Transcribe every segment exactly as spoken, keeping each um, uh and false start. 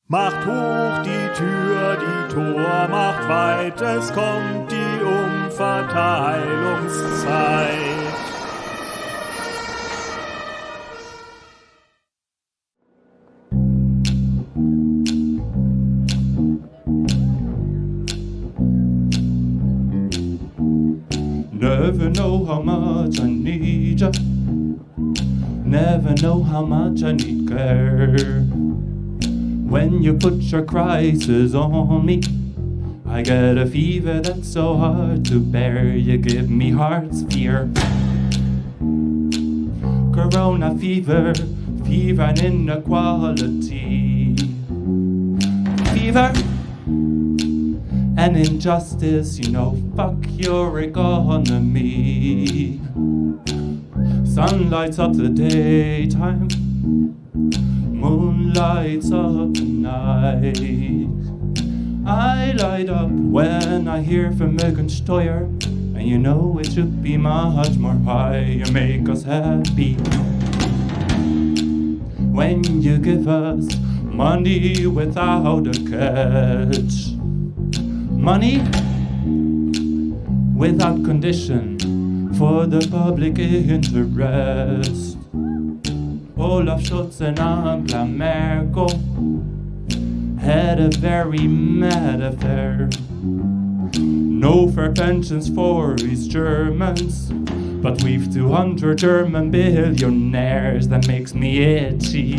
Macht hoch die Tür, die Tor macht weit, es kommt die Umverteilungszeit. Never know how much I need ya. Never know how much I need care. When you put your crisis on me, I get a fever that's so hard to bear. You give me heart's fear. Corona fever, fever and inequality. Fever and injustice, you know, fuck your economy. Sun lights up the daytime, moon lights up the night. I light up when I hear from Megan Steuer, and you know it should be much more high. You make us happy when you give us money without a catch. Money without condition for the public interest. Olaf Scholz and Angela Merkel had a very mad affair. No fair pensions for East Germans, but we've two hundred German billionaires. That makes me itchy,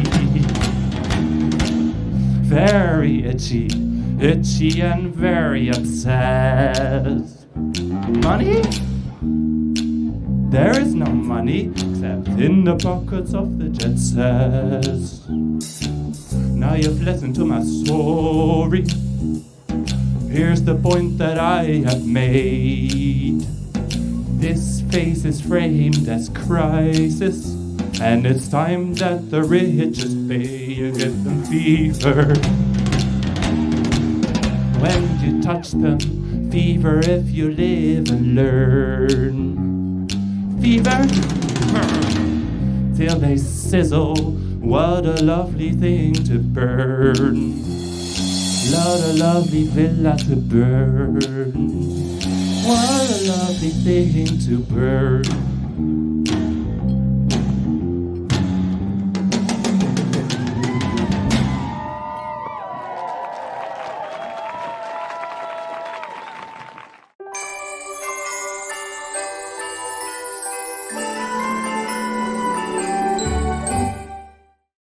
very itchy. Itchy and very upset. Money? There is no money except in the pockets of the jet sets. Now you've listened to my story. Here's the point that I have made. This phase is framed as crisis, and it's time that the richest pay. You give them fever when you touch them, fever if you live and learn. Fever till they sizzle, what a lovely thing to burn. What a lovely villa to burn. What a lovely thing to burn.